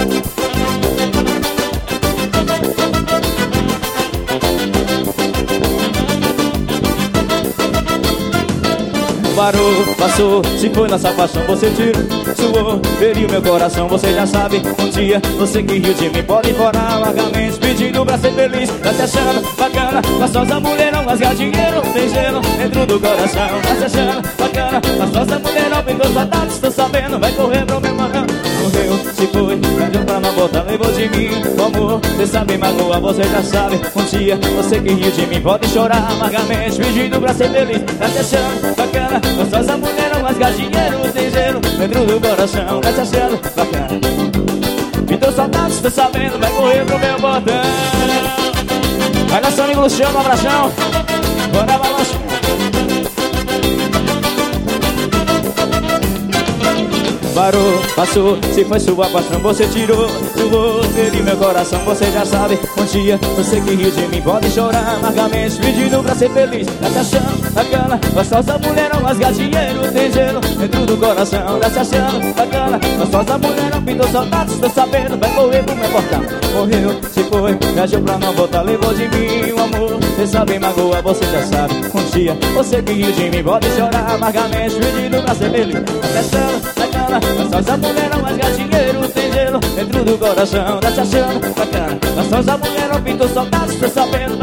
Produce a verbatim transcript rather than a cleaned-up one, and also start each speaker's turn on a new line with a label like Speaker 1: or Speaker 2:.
Speaker 1: Parou, passou, se foi nossa paixão, você tirou, suou, feriu meu coração, você já sabe. Um dia, você que riu de mim, pode ir fora largamente, pedindo pra ser feliz. Tá se achando bacana, gostosa mulherão, rasgar dinheiro, tem gelo dentro do coração. Tá se achando bacana, gostosa mulherão, pintou sua data, estou sabendo, vai correr pro meu mano. Morreu, se foi, perdeu pra não voltar, levou de mim o amor, cê sabe magoar, você já sabe. Um dia, você que riu de mim, pode chorar amargamente, pedindo pra ser feliz. Tá se achando bacana, gostosa mulherão, rasgar dinheiro, tem gelo dentro do coração. Tá se achando bacana, me deu saudades, tô sabendo, vai correr pro meu botão. Vai nosso amigo Luciano, um abração. Bora balançar. Parou, passou, se foi sua paixão, você tirou, suou, feriu meu coração, você já sabe. Um dia, você que riu de mim, pode chorar amargamente, pedindo pra ser feliz. Tá se achando bacana, gostosa mulherão, rasgar dinheiro, tem gelo dentro do coração. Tá se achando bacana, gostosa mulherão, pintou saudades, tô sabendo, vai correr pro meu portão. Morreu, se foi, viajou pra não voltar, levou de mim o amor, cê sabe magoar, você já sabe. Um dia, você que riu de mim, pode chorar amargamente, pedindo pra ser feliz. Tá se achando bacana, gostosa mulherão, rasgar dinheiro, tem gelo dentro do coração. Tá se achando bacana, gostosa mulherão, pintou saudades, tô sabendo.